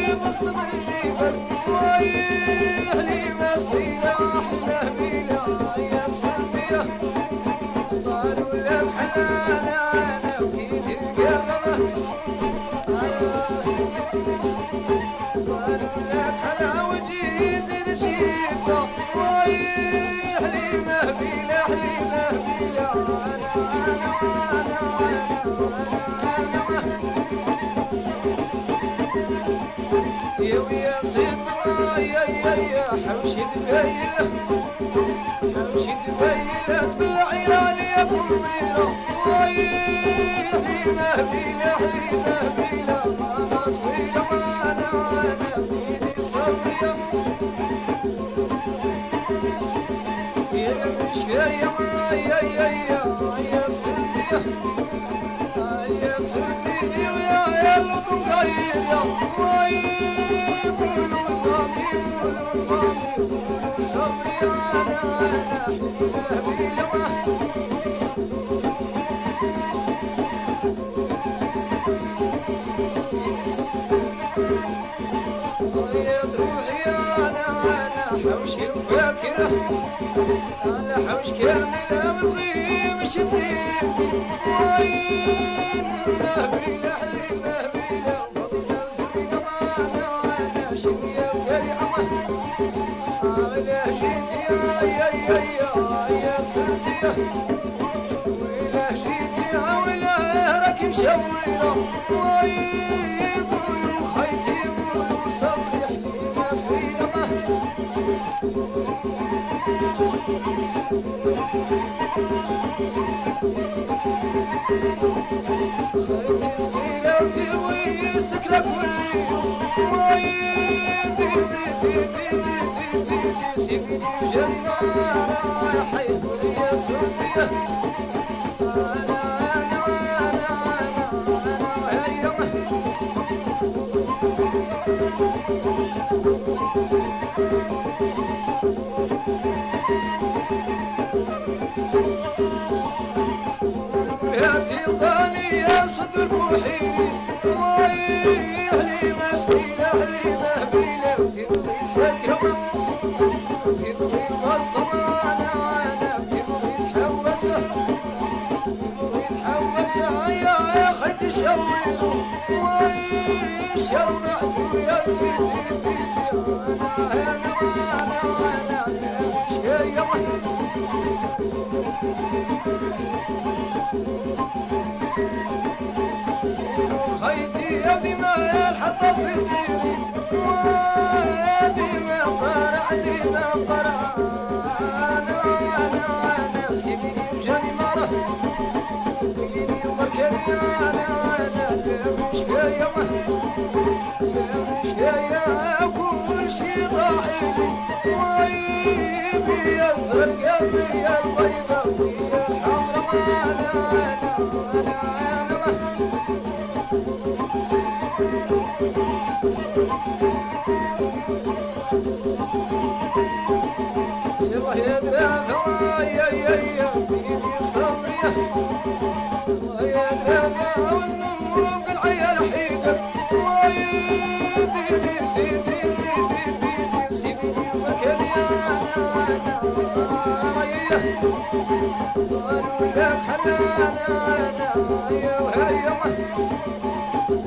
بسط الجبل ويهلي مسكينة احنا بينا يا صدية قالوا لك حنانة انا وكيد القربة قالوا لك حنا وجيت نجيبنا ويهلي مهبيلة اهلي مهبيلة يا صدرا يا حوشي دبيلة حوشي دبيلة بالعيال يا بطيلة ويهلي مهبيلة اهلي مهبيلة ما صغيرة ما انا بيدي صبية يا المشفية يا صدية يا صدية ويا اللطم قليل يا صبري انا روحي انا حوشي الفاكره انا حوش كامله والغيم شديد وين مهبيله اهلي مهبيله فضيله وزبيده انا شقيه وقالي عمه لهجتي يا صدية ولهجتي ولا راكب شويرة ويقولوا خيتي يقولوا صبري حليمة صغيرة خيتي صغيرة وتروي سكرة كل يوم ويدي سيبني وجرينا يا حي يا صدية أنا هيا يا تلقاني يا صد البوحيريس ويهلي مسكين أهلي مهبيلة وتبغي سكرة تبغي المسطرة أنا تبغي تحوسها يا خيتي شويله ويشربعدو يا بيدي أنا شيء خيتي يا دماء الحطة في ديري وادي ما قرع لي ما قرع أنا سيبني وجاني مرة دليني ومركبي أنا مش كاية كل شي ضاعيلي ويبي يا الزرقاء ويا البيضاء ويا الحمراء أنا يلا يا دراما يا بيدي صبرية يا دراما والنوم بالعيال حيدر ويدي سيبني ومكاني أنا قالوا لك حنانة يا